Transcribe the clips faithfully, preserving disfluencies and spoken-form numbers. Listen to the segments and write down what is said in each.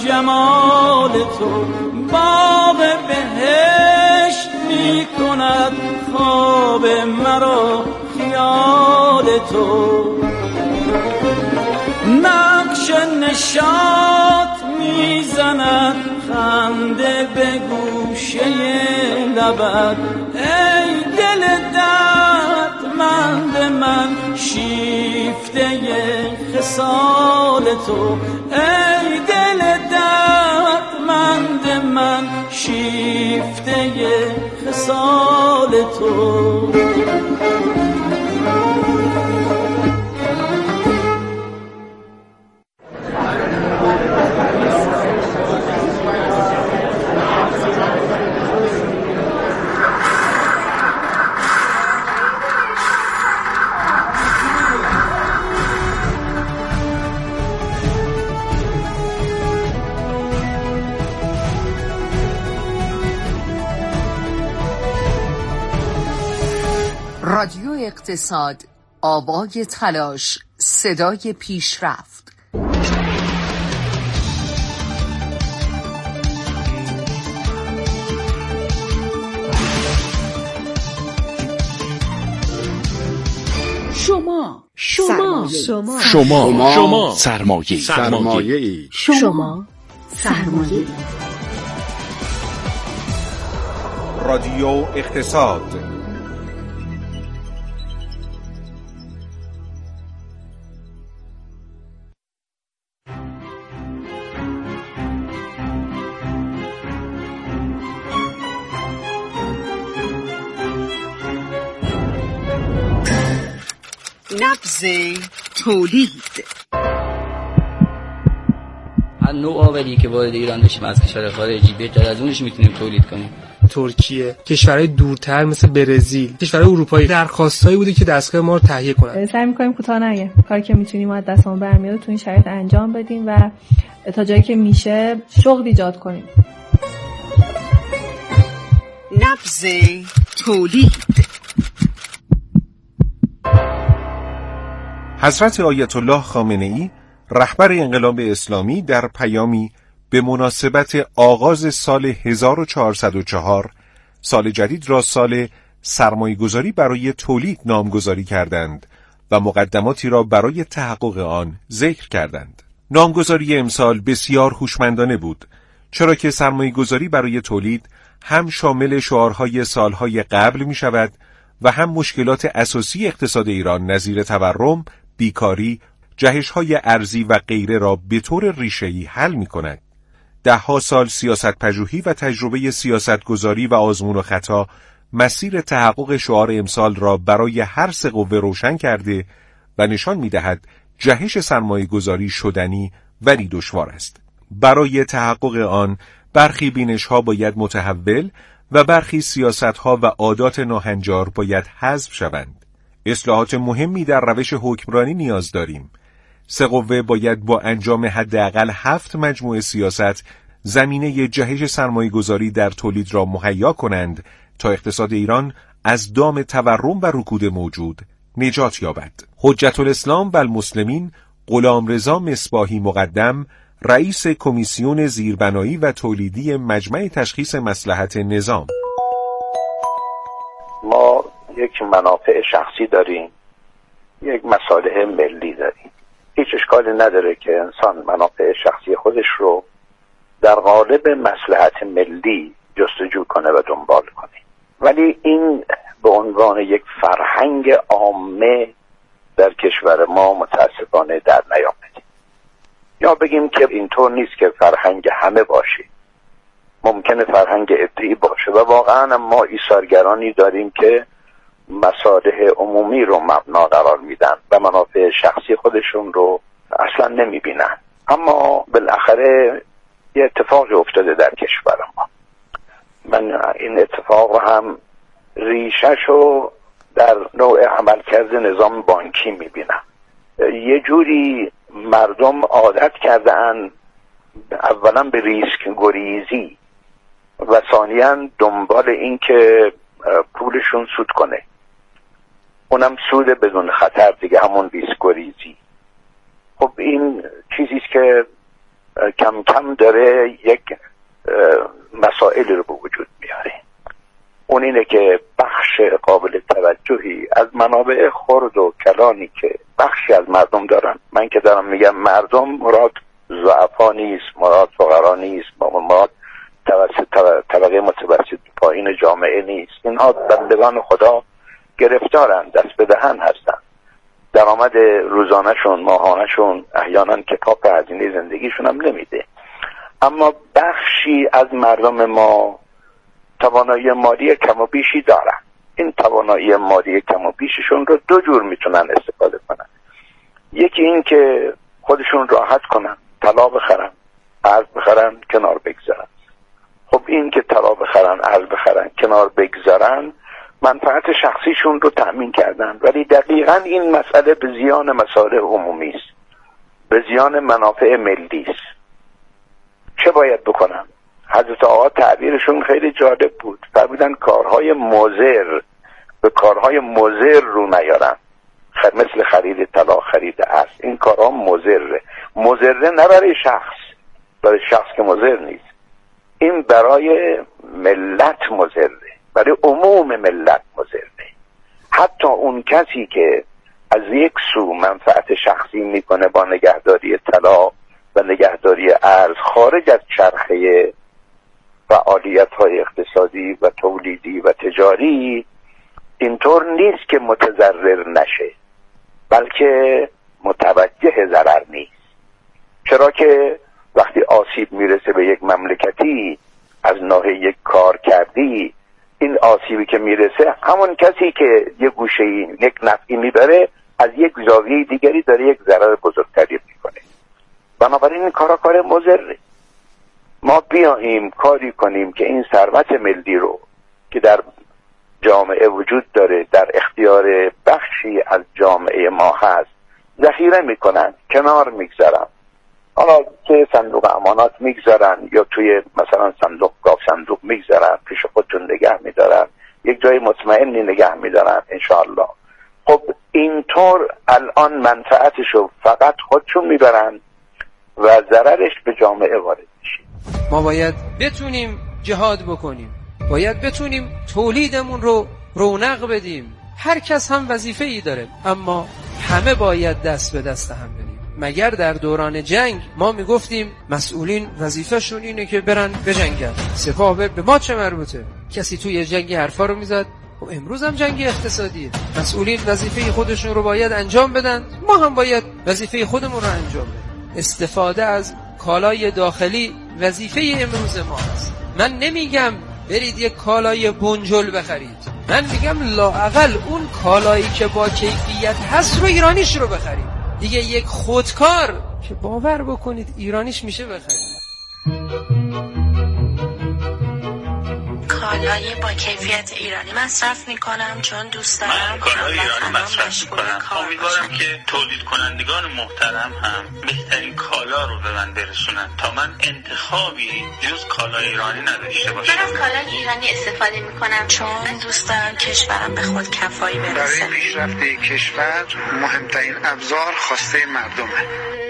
جمال تو، باغ بهشت می کند خواب مرا خیال تو. نقش نشاط می زند خنده به گوشه لبت، ای دل دردمند من شیفته خصال تو، ای دل دردمند من شیفته خصال تو. رادیو اقتصاد، آوای تلاش، صدای پیشرفت. شما شما شما شما شما سرمایه سرمایه شما سرمایه. رادیو اقتصاد. نبض تولید. هر نوع آوری که وارد ایران بشیم از کشور خارجی بهتر از اونش میتونیم تولید کنیم. ترکیه، کشورهای دورتر مثل برزیل، کشورهای اروپایی درخواستایی بوده که دستگاه ما رو تهیه کنن. سعی می‌کنیم کوتاه نگیم، کاری که میتونیم از دستمون برمیاد تو این شرایط انجام بدیم و تا جایی که میشه شغل ایجاد کنیم. نبض تولید. حضرت آیت الله خامنه‌ای رهبر انقلاب اسلامی در پیامی به مناسبت آغاز سال هزار و چهارصد و چهار سال جدید را سال سرمایه‌گذاری برای تولید نامگذاری کردند و مقدماتی را برای تحقق آن ذکر کردند. نامگذاری امسال بسیار هوشمندانه بود، چرا که سرمایه‌گذاری برای تولید هم شامل شعارهای سالهای قبل می شود و هم مشکلات اساسی اقتصاد ایران نظیر تورم، بیکاری، جهش‌های ارزی و غیره را به طور ریشه‌ای حل می‌کند. ده‌ها سال سیاست پژوهی و تجربه سیاستگذاری و آزمون و خطا مسیر تحقق شعار امسال را برای هر سه قوه روشن کرده و نشان می‌دهد جهش سرمایه‌گذاری شدنی ولی دشوار است. برای تحقق آن برخی بینش‌ها باید متحول و برخی سیاست‌ها و عادات ناهنجار باید حذف شوند. اصلاحات مهمی در روش حکمرانی نیاز داریم. سه قوه باید با انجام حداقل هفت مجموعه سیاست زمینه جهش سرمایه‌گذاری در تولید را مهیا کنند تا اقتصاد ایران از دام تورم و رکود موجود نجات یابد. حجت الاسلام و المسلمین غلامرضا مصباحی مقدم، رئیس کمیسیون زیربنایی و تولیدی مجمع تشخیص مصلحت نظام: ما یک منافع شخصی داریم، یک مصالح ملی داریم. هیچ اشکالی نداره که انسان منافع شخصی خودش رو در قالب مصلحت ملی جستجو کنه و دنبال کنه، ولی این به عنوان یک فرهنگ عامه در کشور ما متاسفانه در نیامده. یا بگیم که اینطور نیست که فرهنگ همه باشه، ممکنه فرهنگ عده‌ای باشه و واقعا ما ایثارگرانی داریم که مصالح عمومی رو مبنا قرار میدن و منافع شخصی خودشون رو اصلا نمیبینن. اما بالاخره یه اتفاقی افتاده در کشور ما. من این اتفاق رو هم ریشه‌شو در نوع عملکرد نظام بانکی میبینم. یه جوری مردم عادت کردن اولا به ریسک گریزی و ثانیاً دنبال این که پولشون سود کنه، اونم سود بدون خطر دیگه، همون ریسک گریزی. خب این چیزیست که کم کم داره یک مسائلی رو به وجود میاره. اون اینه که بخش قابل توجهی از منابع خرد و کلانی که بخشی از مردم دارن، من که دارم میگم مردم، مراد ضعفا نیست، مراد فقرا نیست، مراد توسط طبقه متوسط پایین جامعه نیست. اینها بندگان خدا گرفتارن، دست به دهن هستن، درآمد روزانهشون ماهانهشون احیانا کفاف هزینه زندگیشون هم نمیده. اما بخشی از مردم ما توانایی مالی کم و بیشی دارن. این توانایی مالی کم و بیششون رو دو جور میتونن استفاده کنن. یکی این که خودشون راحت کنن، طلا بخرن، ارز بخرن، کنار بگذارن. خب این که طلا بخرن، ارز بخرن، کنار بگذارن، منفعت شخصیشون رو تأمین کردن، ولی دقیقاً این مسئله به زیان مصالح عمومی است، به زیان منافع ملی است. چه باید بکنن؟ حضرت آقا تعبیرشون خیلی جالب بود، فرمودن کارهای مضر به کارهای مضر رو نیارن، مثل خرید طلا، خرید ارز. این کارها مضره. مضره نه برای شخص، برای شخص که مضر نیست، این برای ملت مضره، برای عموم ملت مضره. حتی اون کسی که از یک سو منفعت شخصی میکنه با نگهداری طلا و نگهداری ارز خارج از چرخه فعالیت‌های اقتصادی و تولیدی و تجاری، اینطور نیست که متضرر نشه، بلکه متوجه ضرر نیست. چرا که وقتی آسیب میرسه به یک مملکتی از ناحیه یک کار کردی، این آسیبی که میرسه همون کسی که یک گوشه یک نفعی میبره از یک زاویه دیگری داره یک ضرر بزرگتری میکنه. بنابراین این کارا کار مضره. ما بیاییم کاری کنیم که این ثروت ملی رو که در جامعه وجود داره، در اختیار بخشی از جامعه ما هست، ذخیره میکنن، کنار میگذارن. حالا توی صندوق امانات میگذارن یا توی مثلا صندوق گاف صندوق میگذارن، پیش خودشون نگه میدارن، یک جای مطمئنی نگه میدارن انشاءالله. خب اینطور الان منفعتشو فقط خودشون میبرن و ضررش به جامعه وارد میشه. ما باید بتونیم جهاد بکنیم، باید بتونیم تولیدمون رو رونق بدیم. هر کس هم وظیفه ای داره، اما همه باید دست به دست هم بدیم. مگر در دوران جنگ ما میگفتیم مسئولین وظیفه‌شون اینه که برن بجنگن، سپاه به ما چه مربوطه؟ کسی توی جنگی حرفا رو میزد. خب امروز هم جنگ اقتصادیه، مسئولین وظیفه خودشون رو باید انجام بدن، ما هم باید وظیفه خودمون رو انجام بدیم. استفاده از کالای داخلی وظیفه امروز ما است. من نمیگم برید یک کالای بنجل بخرید، من میگم لااقل اون کالایی که با کیفیت هست رو ایرانیش رو بخرید. دیگه یک خودکار که باور بکنید ایرانیش میشه بخرید. کالای با کیفیت ایرانی مصرف میکنم چون دوست دارم من کالای ایرانی مصرف میکنم. امیدوارم که تولید کنندگان محترم هم بهترین کالا رو به من برسونن تا من انتخابی جز کالای ایرانی نداشته باشم. من از کالای ایرانی استفاده میکنم چون دوست دارم کشورم به خود کفایی برسه. برای پیشرفت کشور مهمترین ابزار خواسته مردمه.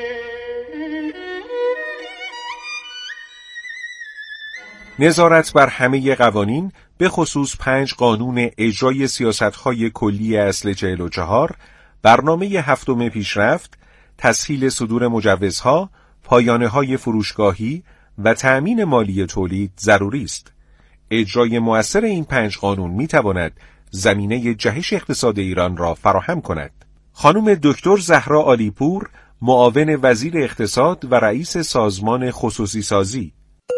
نظارت بر همه قوانین، به خصوص پنج قانون اجرای سیاست‌های کلی اصل چهل و چهار، برنامه هفتم پیشرفت، تسهیل صدور مجوزها، پایانه‌های فروشگاهی و تأمین مالی تولید ضروری است. اجرای مؤثر این پنج قانون می‌تواند زمینه جهش اقتصاد ایران را فراهم کند. خانم دکتر زهرا عالیپور، معاون وزیر اقتصاد و رئیس سازمان خصوصی سازی.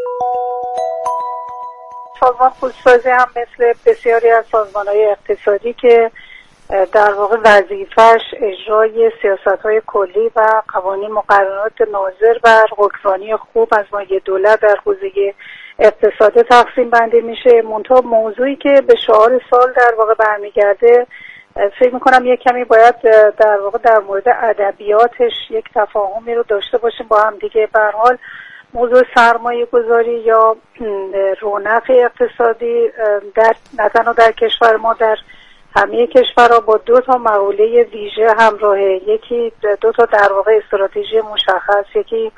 سازمان خصوصی هم مثل بسیاری از سازمان‌های اقتصادی که در واقع وظیفه‌اش اجرای سیاست‌های کلی و قوانین مقررات ناظر بر حکمرانی خوب از مایه دولت در حوزه اقتصاد تقسیم بندی میشه. منتها موضوعی که به شعار سال در واقع برمیگرده، فکر میکنم یک کمی باید در واقع در مورد ادبیاتش یک تفاهمی رو داشته باشیم با هم دیگه. به هر حال موضوع سرمایه گذاری یا رونق اقتصادی در نه تنها در کشور ما، در همه کشورها با دو تا مقوله ویژه همراهه. یکی دو تا در واقع استراتژی مشخص، یکی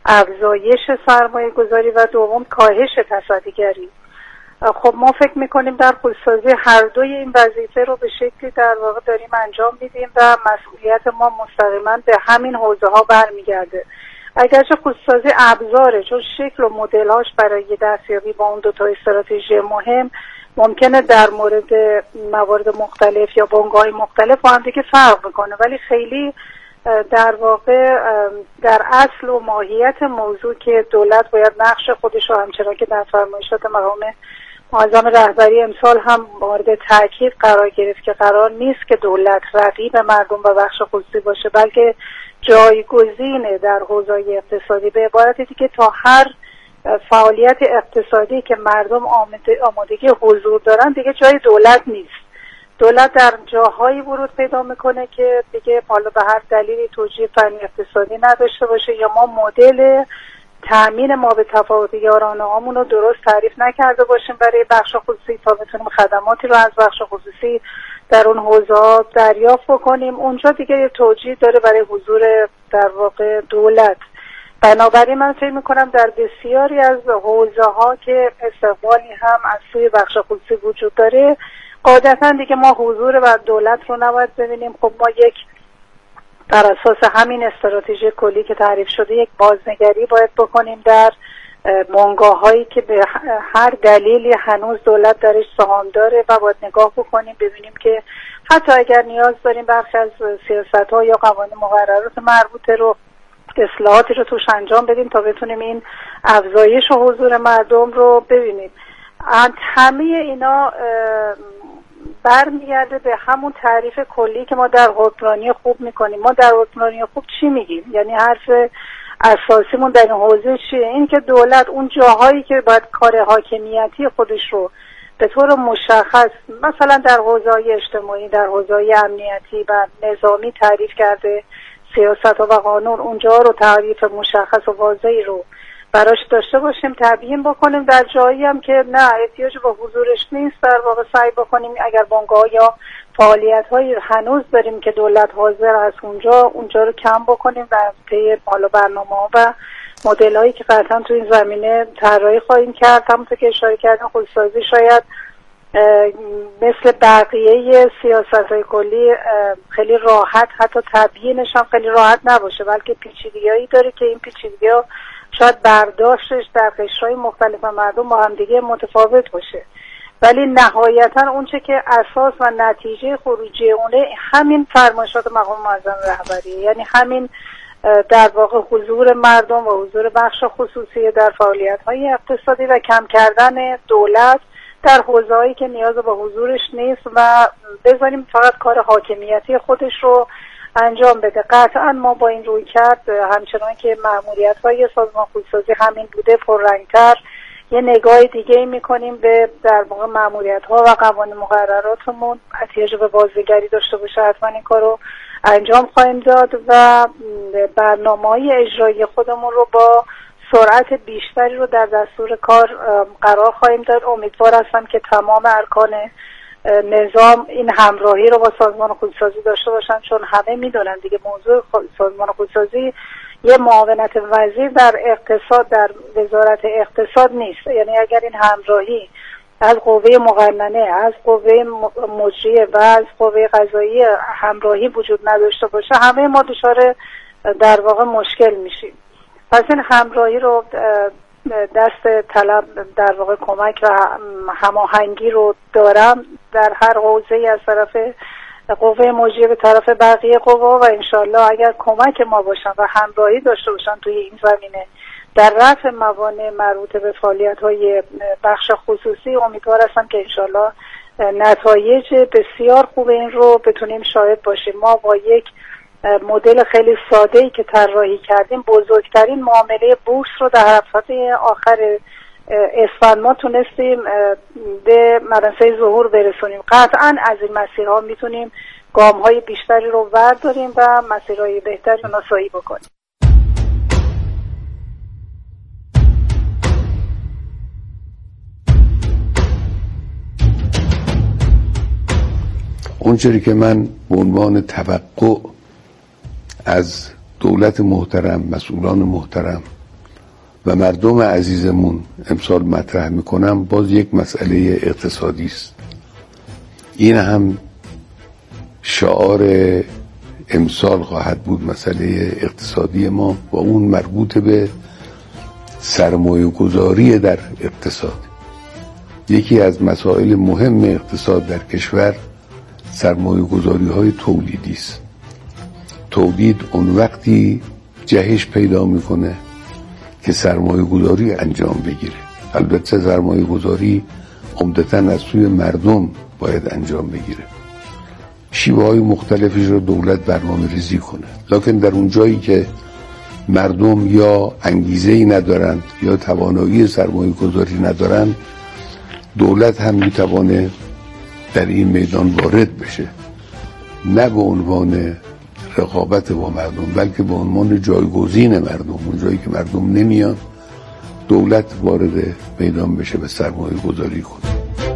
افزایش سرمایه گذاری و دوم کاهش تصدیگری. خب ما فکر میکنیم در خودسازی هر دوی این وظیفه رو به شکلی در واقع داریم انجام میدیم و مسئولیت ما مستقیما به همین حوزه ها برمیگرده. اگرچه خودسازی ابزاره، چون شکل و مدل‌هاش برای دستیابی با اون دو تا استراتژی مهم ممکنه در مورد موارد مختلف یا بنگاه‌های مختلف با هم دیگه فرق بکنه، ولی خیلی در واقع در اصل و ماهیت موضوع که دولت باید نقش خودش رو همچنان که در فرمایشات مقام معظم رهبری امسال هم مورد تاکید قرار گرفت که قرار نیست که دولت رقیب مردم و بخش خصوصی باشه، بلکه جایگزین در حوزه اقتصادی. به عبارت دیگه تا هر فعالیت اقتصادی که مردم آمادگی حضور دارن دیگه جای دولت نیست. دولت در جاهایی ورود پیدا میکنه که دیگه حالا به هر دلیلی توجیه فنی اقتصادی نداشته باشه یا ما مدل تأمین ما به تفاوت یارانه هامون رو درست تعریف نکرده باشیم برای بخش خصوصی تا بتونیم خدماتی رو از بخش خصوصی در اون حوزه دریافت بکنیم، اونجا دیگه یه توجیه داره برای حضور در واقع دولت. بنابراین من فکر میکنم در بسیاری از حوزه ها که استقبالی هم از سوی بخش خصوصی وجود داره قاعدتا دیگه ما حضور و دولت رو نباید ببینیم. خب ما یک بر اساس همین استراتژی کلی که تعریف شده یک بازنگری باید بکنیم در بنگاه هایی که به هر دلیلی هنوز دولت درش سهام داره و باید نگاه بکنیم ببینیم که حتی اگر نیاز داریم برخی از سیاست ها یا قوانین مقررات مربوطه رو اصلاحاتی رو توش انجام بدیم تا بتونیم این افزایش و حضور مردم رو ببینیم. همه اینا برمیگرده به همون تعریف کلی که ما در حکمرانی خوب میکنیم. ما در حکمرانی خوب چی میگیم؟ یعنی حرف اساسیمون در این حوزه چیه؟ این که دولت اون جاهایی که باید کار حاکمیتی خودش رو به طور مشخص مثلا در حوزه‌های اجتماعی، در حوزه‌های امنیتی و نظامی تعریف کرده، سیاست و قانون، اونجا رو تعریف مشخص و واضحی رو براش داشته باشیم، تبیین بکنیم. در جایی هم که نه احتیاج به حضورش نیست در واقع سعی بکنیم اگر بنگاه یا فعالیت های هنوز داریم که دولت حاضر از اونجا اونجا رو کم بکنیم و طی بالا برنامه‌ها و مدل‌هایی که قطعا تو این زمینه طراحی خواهیم کرد. همونطور که اشاره کردیم خودسازی شاید مثل بقیه سیاست‌های کلی خیلی راحت حتی تبیینش هم خیلی راحت نباشه، بلکه پیچیدگی‌هایی داره که این پیچیدگی‌ها شاید برداشتش در قشرهای مختلف مردم با هم دیگه متفاوت باشه، ولی نهایتا اونچه که اساس و نتیجه خروجی اونه همین فرمایشات مقام معظم رهبریه، یعنی همین در واقع حضور مردم و حضور بخش خصوصی در فعالیت‌های اقتصادی و کم کردن دولت در حوزه‌هایی که نیاز به حضورش نیست و بذاریم فقط کار حاکمیتی خودش رو انجام بده. قطعا ما با این روی کرد همچنان که مأموریت‌های سازمان خودسازی همین بوده پررنگ‌تر یه نگاه دیگه می‌کنیم به در واقع مأموریت‌ها و قوانین مقرراتمون. احتیاج به بازنگری داشته باشه حتما این کارو انجام خواهیم داد و برنامه‌های اجرایی خودمون رو با سرعت بیشتری رو در دستور کار قرار خواهیم داد. امیدوار هستم که تمام ارکان نظام این همراهی رو با سازمان خودسازی داشته باشن، چون همه میدونن دیگه موضوع سازمان خودسازی یه معاونت وزیر در اقتصاد در وزارت اقتصاد نیست. یعنی اگر این همراهی از قوه مقننه، از قوه مجریه و از قوه قضایی همراهی وجود نداشته باشه همه ما دچار در واقع مشکل میشیم. پس این همراهی رو دست طلب در واقع کمک و هماهنگی رو دارم در هر حوزه‌ای از طرف قوه مجریه به طرف بقیه قوا و انشالله اگر کمک ما باشن و همراهی داشته باشن توی این زمینه در رفع موانع مربوط به فعالیت‌های بخش خصوصی امیدوار هستم که انشالله نتایج بسیار خوب این رو بتونیم شاهد باشیم. ما با یک مدل خیلی ساده‌ای که طراحی کردیم بزرگترین معامله بورس رو در هفته آخر اسفند ما تونستیم به منصه ظهور برسونیم. قطعاً از این مسیرها میتونیم گام‌های بیشتری رو برداریم و مسیرهای بهتری رو نسایی بکنیم. اونچه که من به عنوان توقع از دولت محترم، مسئولان محترم و مردم عزیزمون امسال مطرح میکنم باز یک مسئله اقتصادی است. این هم شعار امسال خواهد بود، مسئله اقتصادی ما و اون مربوط به سرمایه گذاری در اقتصاد. یکی از مسائل مهم اقتصاد در کشور سرمایه گذاری های تولیدی است. تولید اون وقتی جهش پیدا میکنه که سرمایه گذاری انجام بگیره. البته سرمایه گذاری عمدتاً از سوی مردم باید انجام بگیره. شیوه های مختلفی رو دولت برنامه ریزی کنه، لکن در اون جایی که مردم یا انگیزه‌ای ندارند یا توانایی سرمایه گذاری ندارند، دولت هم میتوانه در این میدان وارد بشه، نه به عنوان رقابت با مردم بلکه به عنوان جایگزین مردم. اون جایی که مردم نمیان دولت وارد میدان بشه و سرمایه گذاری کنه.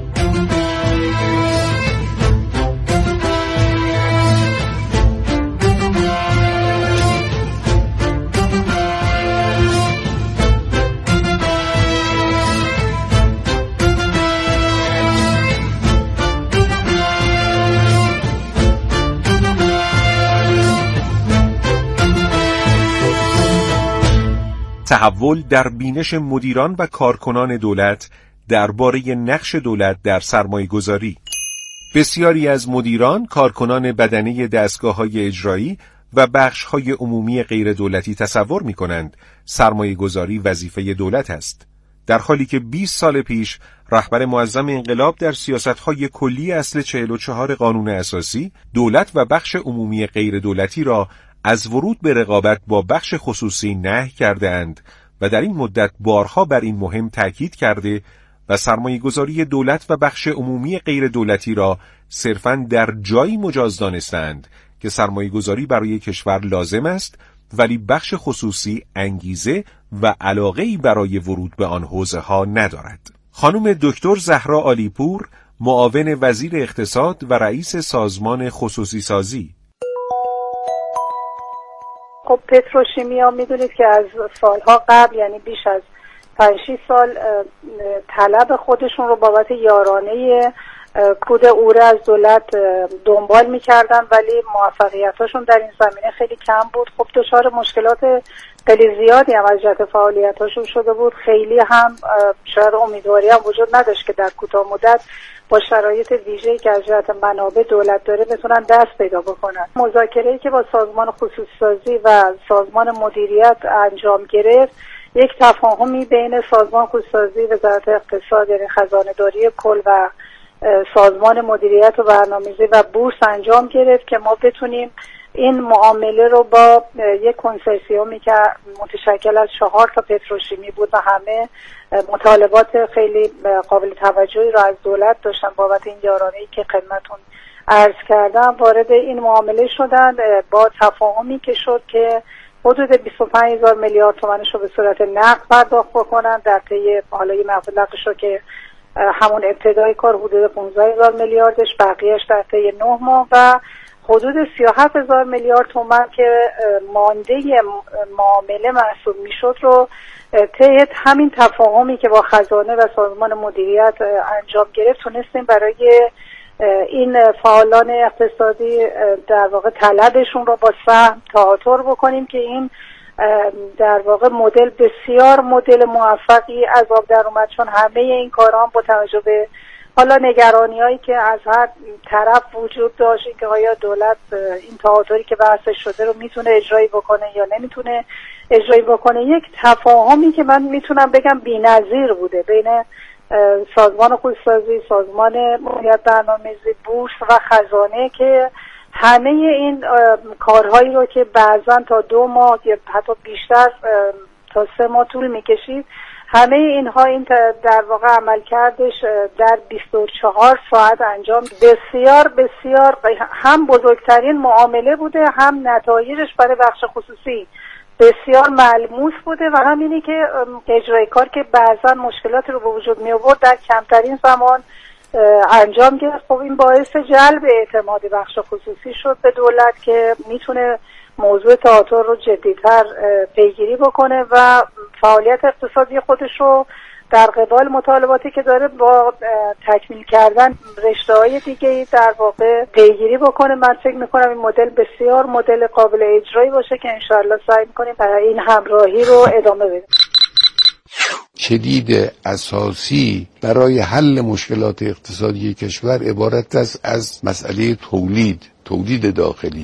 تحول در بینش مدیران و کارکنان دولت درباره نقش دولت در سرمایه‌گذاری. بسیاری از مدیران، کارکنان بدنه دستگاه‌های اجرایی و بخش‌های عمومی غیر دولتی تصور می‌کنند سرمایه‌گذاری وظیفه دولت است، در حالی که بیست سال پیش رهبر معظم انقلاب در سیاست‌های کلی اصل چهل و چهار قانون اساسی دولت و بخش عمومی غیر دولتی را از ورود به رقابت با بخش خصوصی نهی کرده اند و در این مدت بارها بر این مهم تاکید کرده و سرمایه‌گذاری دولت و بخش عمومی غیر دولتی را صرفاً در جایی مجاز دانستند که سرمایه‌گذاری برای کشور لازم است، ولی بخش خصوصی انگیزه و علاقه‌ای برای ورود به آن حوزه‌ها ندارد. خانم دکتر زهرا عالیپور، معاون وزیر اقتصاد و رئیس سازمان خصوصی سازی. خب پتروشیمیا میدونید که از سالها قبل، یعنی بیش از پنج شش سال طلب خودشون رو بابت یارانه کود اوره از دولت دنبال میکردن، ولی موفقیتاشون در این زمینه خیلی کم بود. خب دچار مشکلات خیلی زیادی هم از جهت فعالیتاشون شده بود. خیلی هم شاید امیدواری هم وجود نداشت که در کوتاه مدت با شرایط ویژه‌ای که از جهت منابع دولت داره بتونن دست پیدا بکنن. مذاکره‌ای که با سازمان خصوصی سازی و سازمان مدیریت انجام گرفت، یک تفاهمی بین سازمان خصوصی سازی، وزارت اقتصاد یعنی خزانه‌داری کل و سازمان مدیریت و برنامه‌ریزی و بورس انجام گرفت که ما بتونیم این معامله رو با یک کنسرسیومی که متشکل از چهار تا پتروشیمی بود و همه مطالبات خیلی قابل توجهی رو از دولت داشتن بابت این یارانه‌ای که خدمتون عرض کردم، وارد این معامله شدن با تفاهمی که شد که حدود بیست و پنج هزار میلیارد تومانش رو به صورت نقد پرداخت بکنن در طی حالا این مبلغش رو که همون ابتدای کار حدود پانزده هزار میلیاردش، بقیهش در طی نه ماه و حدود سی و هفت هزار میلیارد تومان که مانده معامله محسوب میشد رو طی همین تفاهمی که با خزانه و سازمان مدیریت انجام گرفت تونستیم برای این فعالان اقتصادی در واقع طلبشون رو با سهم تعاطر بکنیم که این در واقع مدل بسیار مدل موفقی از آب در اومد، چون همه این کارها با توجه به حالا نگرانی هایی که از هر طرف وجود داشت که آیا دولت این تعاطری که بحثش شده رو میتونه اجرایی بکنه یا نمیتونه اجرایی بکنه، یک تفاهمی که من میتونم بگم بی‌نظیر بوده بین سازمان خصوصی سازی، سازمان مدیریت برنامه‌ریزی، بورس و خزانه که همه این کارهایی رو که بعضا تا دو ماه یا حتی بیشتر تا سه ماه طول میکشید، همه اینها این در واقع عمل کردش در بیست و چهار ساعت انجام. بسیار بسیار هم بزرگترین معامله بوده، هم نتایجش برای بخش خصوصی بسیار ملموس بوده و همینی که اجرای کار که بعضا مشکلاتی رو به وجود می آورد در کمترین زمان انجام گرفت. خب این باعث جلب اعتماد بخش خصوصی شد به دولت که میتونه موضوع تئاتر رو جدی‌تر پیگیری بکنه و فعالیت اقتصادی خودش رو در قبال مطالباتی که داره با تکمیل کردن رشته‌های دیگه در واقع پیگیری بکنه. من فکر می‌کنم این مدل بسیار مدل قابل اجرایی باشه که انشاءالله سعی می‌کنیم برای این همراهی رو ادامه بدیم. کلید اساسی برای حل مشکلات اقتصادی کشور عبارت است از مسئله تولید، تولید داخلی.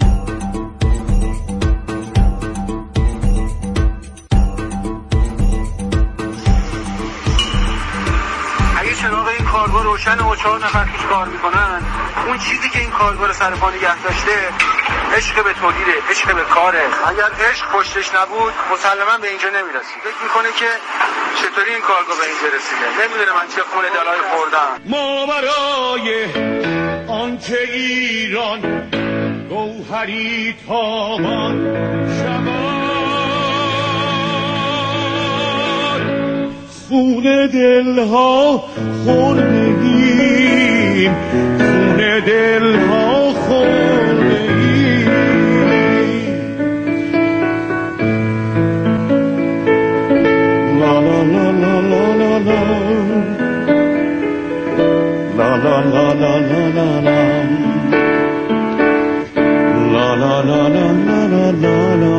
چراغ این کارگاه روشن و چهار نفر توش کار میکنن، اون چیزی که این کارگاه رو سر پا نگه داشته عشق به تولیده، عشق به کاره. اگر عشق پشتش نبود مسلما به اینجا نمیرسید. فکر میکنه که چطوری این کارگاه به اینجا رسیده، نمیدونه من چه خون دلای خوردم. ما برای آنکه ایران گوهری تابان شود خون دلها خورده‌ایم، خون دلها خورده‌ایم. لا لا لا لا لا لا لا لا لا لا لا لا لا لا لا لا لا لا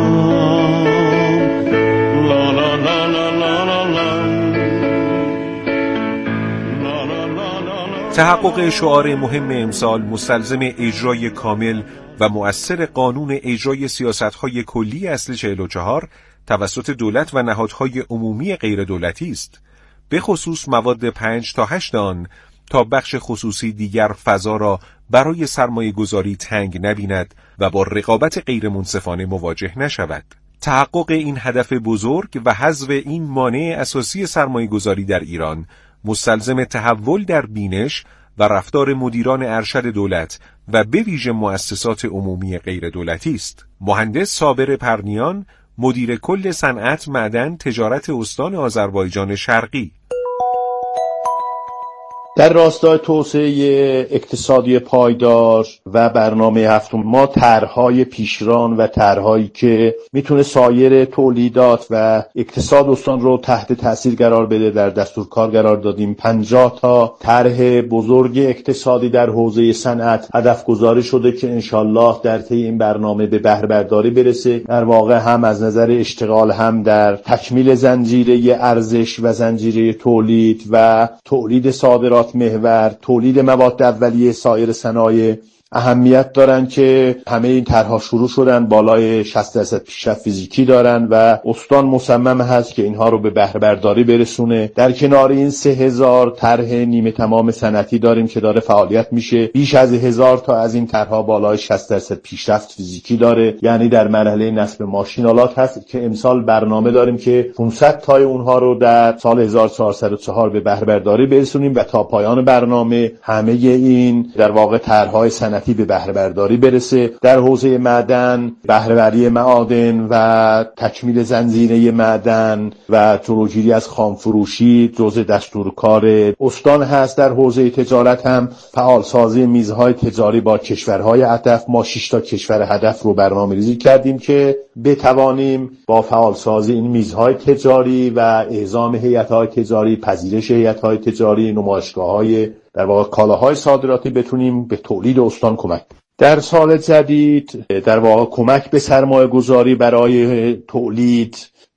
تحقق شعار مهم امسال مستلزم اجرای کامل و مؤثر قانون اجرای سیاست‌های کلی اصل چهل و چهار توسط دولت و نهادهای عمومی غیر دولتی است، به خصوص مواد پنج تا هشت آن، تا بخش خصوصی دیگر فضا را برای سرمایه گذاری تنگ نبیند و با رقابت غیر منصفانه مواجه نشود. تحقق این هدف بزرگ و حذف این مانع اساسی سرمایه گذاری در ایران مستلزم تحول در بینش و رفتار مدیران ارشد دولت و به ویژه مؤسسات عمومی غیر دولتی است. مهندس صابر پرنیان، مدیر کل صنعت، معدن، تجارت استان آذربایجان شرقی: در راستای توسعه اقتصادی پایدار و برنامه هفتم ما طرح‌های پیشران و طرح‌هایی که میتونه سایر تولیدات و اقتصاد استان رو تحت تاثیر قرار بده در دستور کار قرار دادیم. پنجاه تا طرح بزرگ اقتصادی در حوزه صنعت هدف گذاری شده که انشالله در طی این برنامه به بهره برداری برسه. در واقع هم از نظر اشتغال، هم در تکمیل زنجیره ارزش و زنجیره تولید و تولید صادرات محور، تولید مواد اولیه سایر صنایع اهمیت دارن که همه این طرح‌ها شروع شدن، بالای شصت درصد پیشرفت فیزیکی دارن و استان مصمم هست که اینها رو به بهره برداری برسونه. در کنار این سه هزار طرح نیمه تمام صنعتی داریم که داره فعالیت میشه. بیش از هزار تا از این طرح‌ها بالای شصت درصد پیشرفت فیزیکی داره، یعنی در مرحله نصب ماشینالات هست که امسال برنامه داریم که پانصد تای اونها رو در سال هزار و چهارصد و چهار به بهره برداری برسونیم و تا پایان برنامه همه این در واقع طرح‌های صنعتی به بهره برداری برسه. در حوزه معدن، بهره برداری معادن و تکمیل زنجیره معدن و جلوگیری از خامفروشی جزء دستور کار استان هست. در حوزه تجارت هم فعال سازی میزهای تجاری با کشورهای هدف، ما شش تا کشور هدف رو برنامه‌ریزی کردیم که بتوانیم با فعال سازی این میزهای تجاری و اعزام هیئت‌های تجاری، پذیرش هیئت‌های تجاری، نمایشگاه‌های در واقع کالاهای صادراتی بتونیم به تولید استان کمک. در سال جدید در واقع کمک به سرمایه گذاری برای تولید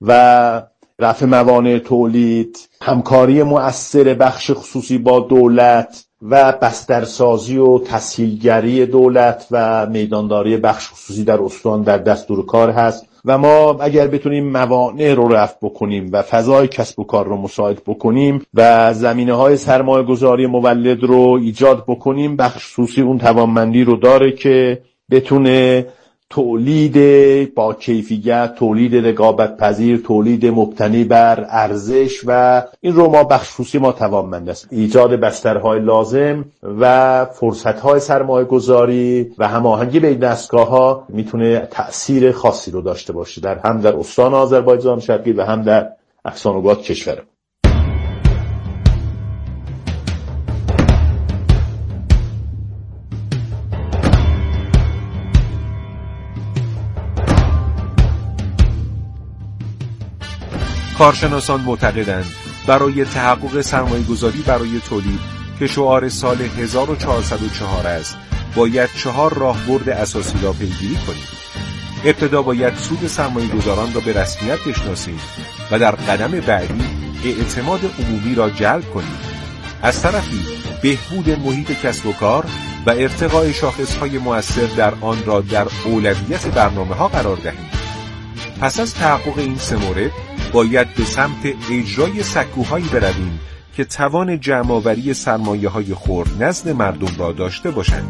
و رفع موانع تولید، همکاری مؤثر بخش خصوصی با دولت و بسترسازی و تسهیلگری دولت و میدانداری بخش خصوصی در استان در دستور کار هست و ما اگر بتونیم موانع رو رفع بکنیم و فضای کسب و کار رو مساعد بکنیم و زمینه‌های سرمایه‌گذاری مولد رو ایجاد بکنیم، بخش خصوصی اون توانمندی رو داره که بتونه تولید با کیفیت، تولید رقابت پذیر، تولید مبتنی بر ارزش و این رو ما بخش خصوصی ما توانمند است. ایجاد بسترهای لازم و فرصتهای سرمایه گذاری و هماهنگی بین دستگاه‌ها میتونه تأثیر خاصی رو داشته باشه در هم در استان آذربایجان شرقی و هم در اقصانوگات کشور. کارشناسان معتقدند برای تحقق سرمایه‌گذاری برای تولید که شعار سال هزار و چهارصد و چهار است، باید چهار راهبرد اساسی را پیگیری کنیم. ابتدا باید سود سرمایه‌گذاران را به رسمیت بشناسیم و در قدم بعدی اعتماد عمومی را جلب کنیم. از طرفی بهبود محیط کسب و کار و ارتقاء شاخصهای مؤثر در آن را در اولویت برنامه‌ها قرار دهیم. پس از تحقق این سه مورد باید به سمت اجرای سکوهایی برویم که توان جمع‌آوری سرمایه‌های خرد نزد مردم را داشته باشند.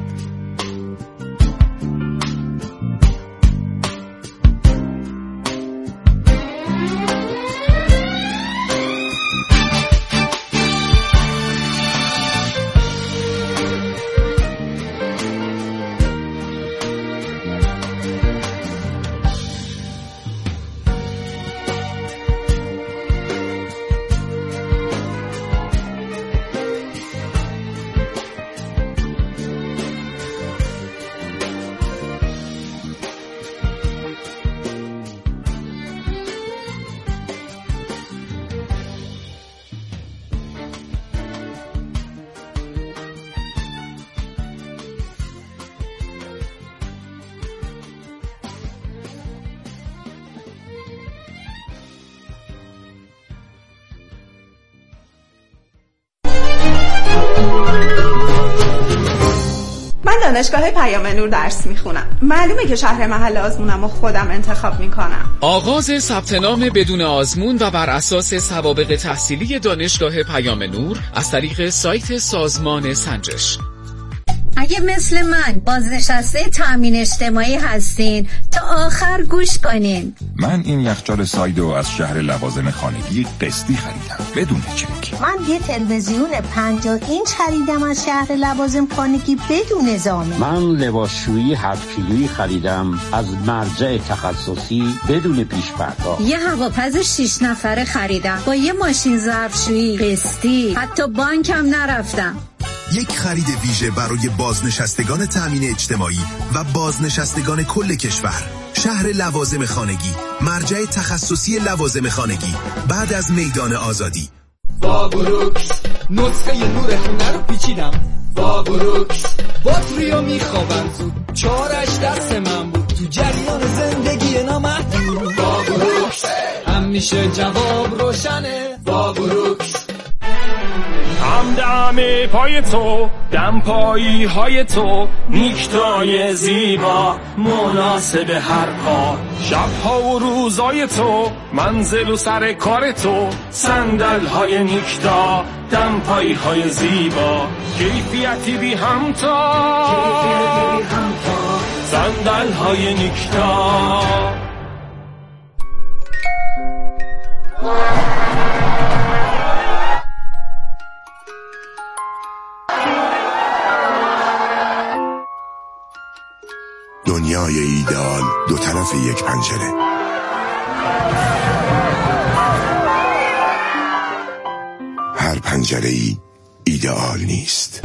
دانشگاه پیام نور درس میخونم. معلومه که شهر محل آزمونم و خودم انتخاب میکنم. آغاز ثبت نام بدون آزمون و بر اساس سوابق تحصیلی دانشگاه پیام نور از طریق سایت سازمان سنجش. اگه مثل من بازنشسته تامین اجتماعی هستین تا آخر گوش کنین. من این یخچال سایدو از شهر لوازم خانگی قسطی خریدم بدون چک. من یه تلویزیون پنجاه اینچ خریدم از شهر لوازم خانگی بدون ضامن. من لباسشویی هفت کیلویی خریدم از مرجع تخصصی بدون پیش پرداخت. یه هواپز شش نفره خریدم با یه ماشین ظرفشویی قسطی، حتی بانکم نرفتم. یک خرید ویژه برای بازنشستگان تامین اجتماعی و بازنشستگان کل کشور. شهر لوازم خانگی، مرجع تخصصی لوازم خانگی، بعد از میدان آزادی. با بروکس نسخه نور خونه رو پیچیدم. با بروکس باتریو میخوابم زود، چارش دست من بود تو جریان زندگی نامحدود. با بروکس همیشه جواب روشنه. با بروکس هم دم پای تو، دم پایی های تو، نیکتای زیبا مناسب هر کار. شبها و روزای تو، منزل و سر کار تو، صندل های نیکتا، دم پایی های زیبا، کیفیتی بی همتا، صندل های نیکتا. دنیای ایدئال دو طرف یک پنجره. هر پنجره ای ایدئال نیست.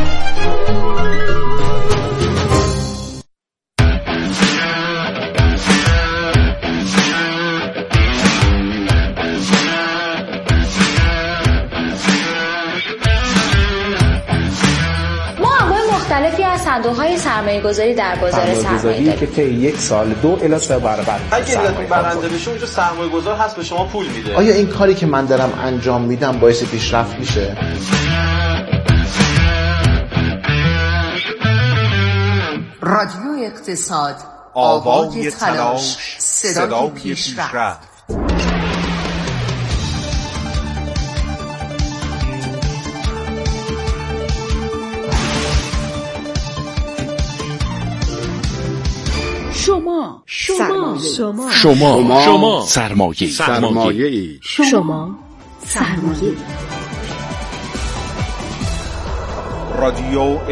مختلفی از صندوق‌های سرمایه‌گذاری در بازار سرمایه داریم که طی یک سال دو الی سه برابر اگه علتون برنده بشه اونجا سرمایه‌گذار هست به شما پول میده. آیا این کاری که من دارم انجام میدم باعث پیشرفت میشه؟ رادیو اقتصاد، آوای تلاش، صدای پیشرفت. شما شما شما شما شما سرمایه سرمایه شما سرمایه رادیو